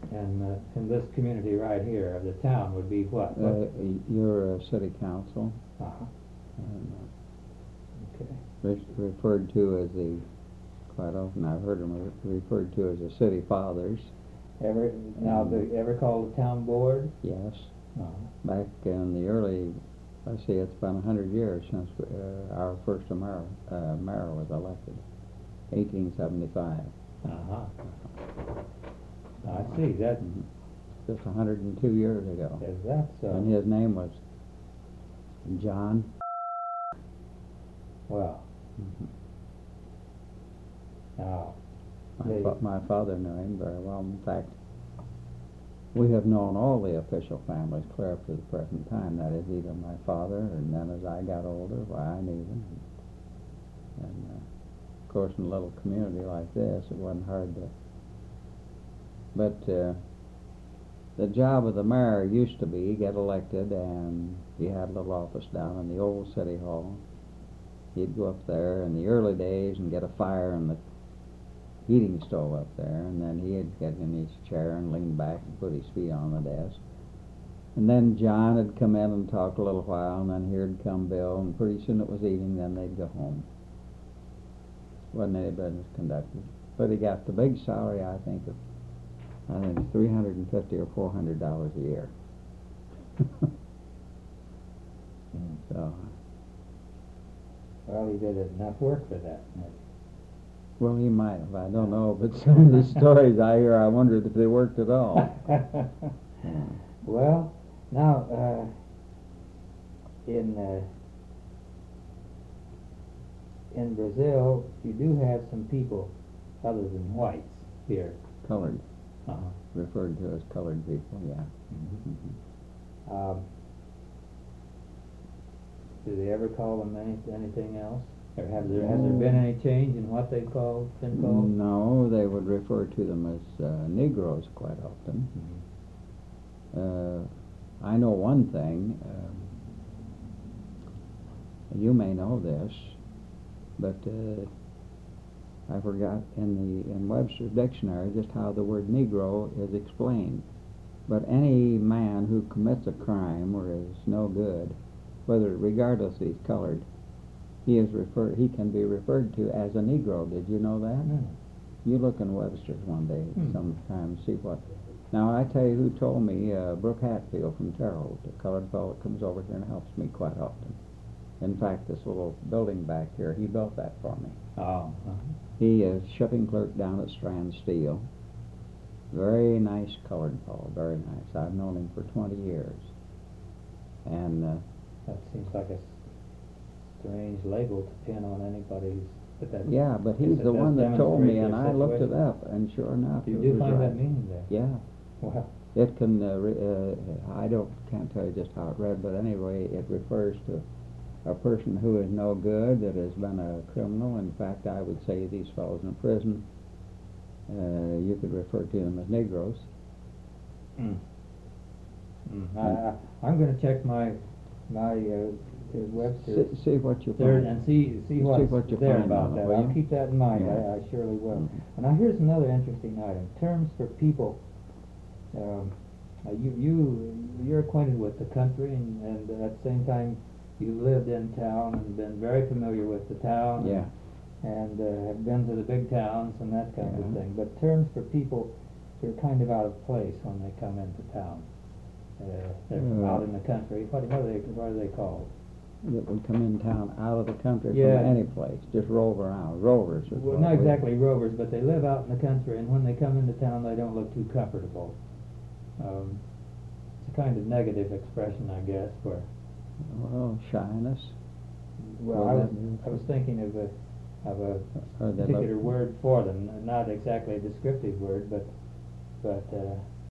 And in this community right here of the town would be what? You're a city council. Uh-huh. And, Okay. referred to as quite often I've heard them referred to as the city fathers. Ever called the town board? Yes. Uh-huh. Back in the early, let's see, it's been 100 years since our first mayor was elected, 1875. Uh-huh. I see. That Just 102 years ago. is that so? And his name was John. Well. Now. My father knew him very well. In fact, we have known all the official families clear up to the present time. That is, even my father, and then as I got older, I knew them. And of course, in a little community like this, it wasn't hard to. But the job of the mayor used to be get elected, and he had a little office down in the old city hall. He'd go up there in the early days and get a fire in the heating stove up there, and then he'd get in his chair and lean back and put his feet on the desk. And then John would come in and talk a little while, and then here'd come Bill, and pretty soon it was evening, then they'd go home. Wasn't any business conducted. But he got the big salary, I think $350 or $400 a year. So. Well, he did enough work for that. Well, he might have. I don't know, but some of the stories I hear, I wondered if they worked at all. Well, now in Brazil, you do have some people other than whites here. Colored. Uh-huh. Referred to as colored people, yeah. Do they ever call them anything else? Or has there been any change in what they've been called? No, they would refer to them as Negroes quite often. I know one thing. You may know this, but I forgot in Webster's dictionary just how the word Negro is explained. But any man who commits a crime or is no good, regardless if he's colored, he can be referred to as a Negro. Did you know that? No. You look in Webster's one day sometime, see what. Now, I tell you who told me, Brooke Hatfield from Terre Haute, a colored fellow that comes over here and helps me quite often. In fact, this little building back here, he built that for me. Oh. He is shipping clerk down at Strand Steel. Very nice colored fellow, very nice. I've known him for 20 years. And that seems like a strange label to pin on anybody. Yeah, but he's the one that told me, and I looked it up, and sure enough, you do find that meaning there. Yeah. Well, it can. Can't tell you just how it read, but anyway, it refers to a person who is no good, that has been a criminal. In fact, I would say these fellows in prison, you could refer to them as Negroes. I'm going to check my Webster. See what you find. And see what's there about that. I'll keep that in mind. Yeah. I surely will. And now here's another interesting item. Terms for people. You're acquainted with the country, and at the same time you lived in town and been very familiar with the town. Yeah. And have been to the big towns and that kind of thing. But terms for people who are kind of out of place when they come into town. They're out in the country. What are they called? That would come in town out of the country from any place, just rove around. Rovers. Well, not exactly rovers, but they live out in the country, and when they come into town, they don't look too comfortable. It's a kind of negative expression, I guess, for... Well, shyness. Well, I was thinking of a particular word for them, not exactly a descriptive word, but